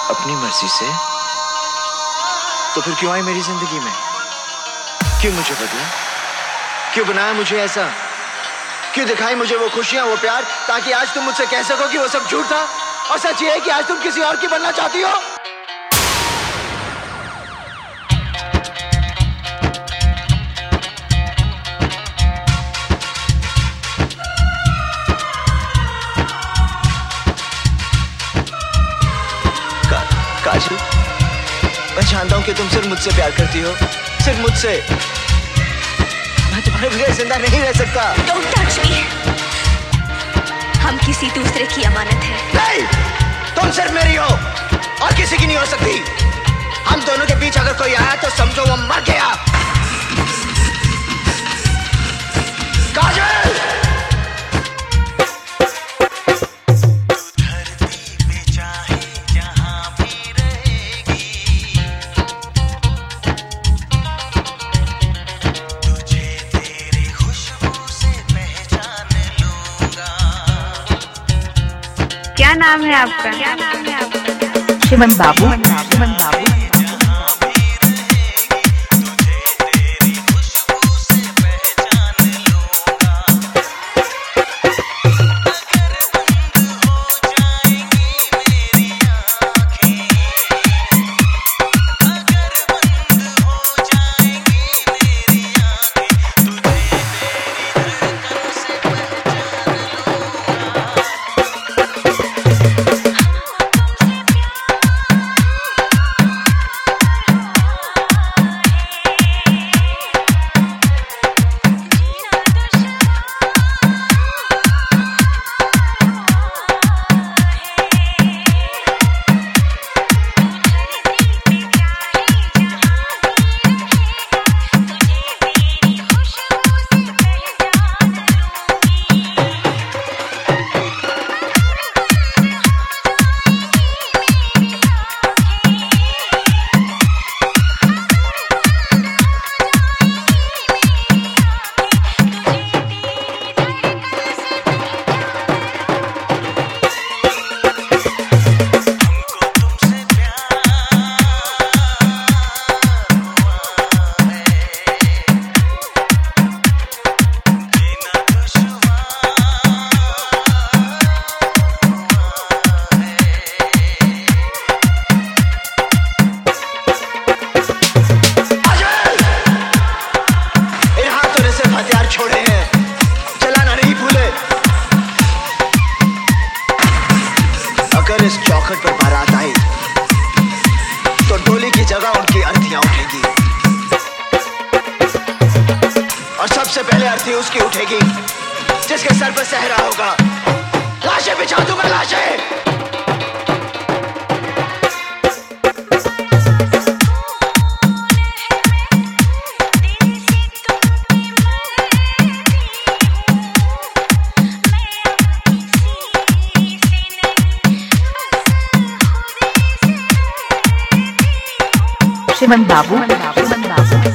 अपनी मर्जी से? तो फिर क्यों आई मेरी जिंदगी में? क्यों मुझे बदला? क्यों बनाया मुझे ऐसा? क्यों दिखाई मुझे वो खुशियां, वो प्यार, ताकि आज तुम मुझसे कह सको कि वो सब झूठ था और सच ये है कि आज तुम किसी और की बनना चाहती हो? काजल, मैं जानता हूं कि तुम सिर्फ मुझसे प्यार करती हो, सिर्फ मुझसे। मैं तुम्हारे बगैर जिंदा नहीं रह सकता। Don't touch me। हम किसी दूसरे की अमानत है। नहीं, तुम सिर्फ मेरी हो और किसी की नहीं हो सकती। हम दोनों के बीच अगर कोई आया तो समझो वो मर गया। काजल! क्या नाम है आपका? शिवन बाबू। शिवन बाबू। छोड़े हैं, चलाना नहीं भूले। अगर इस चौखट पर बारात आई तो डोली की जगह उनकी अर्थियां उठेगी और सबसे पहले अर्थी उसकी उठेगी जिसके सर पर सहरा होगा। लाशें बिछा दूंगा, लाशें। Shivan Babu. Shivan Babu.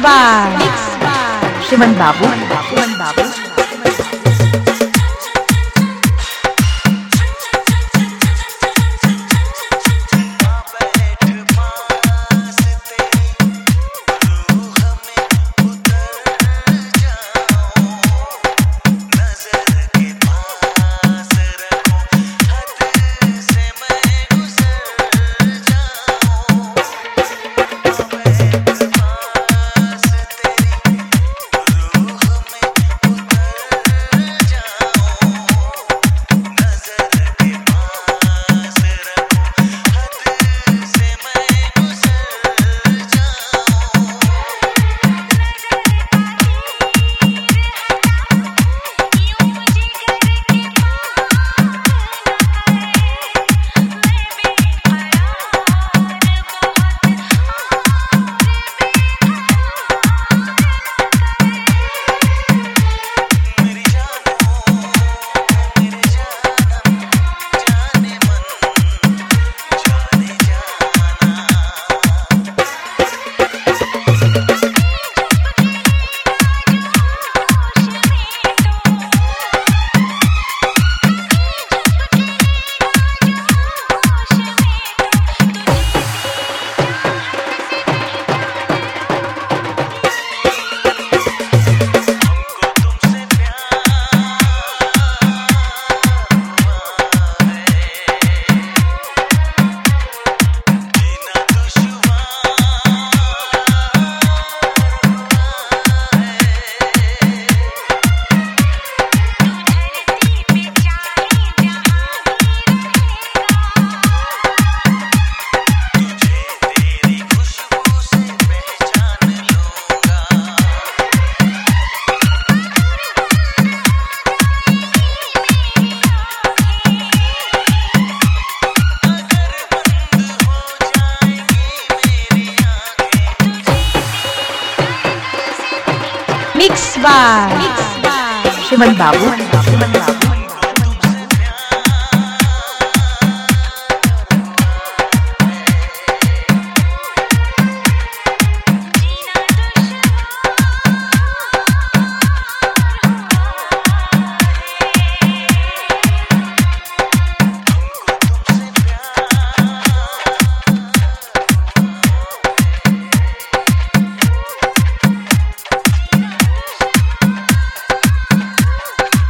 By Shivan Babu Shivan Babu mix by Shivan Babu Shivan Babu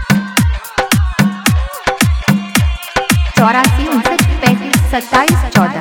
चौरासी 59 35 27 14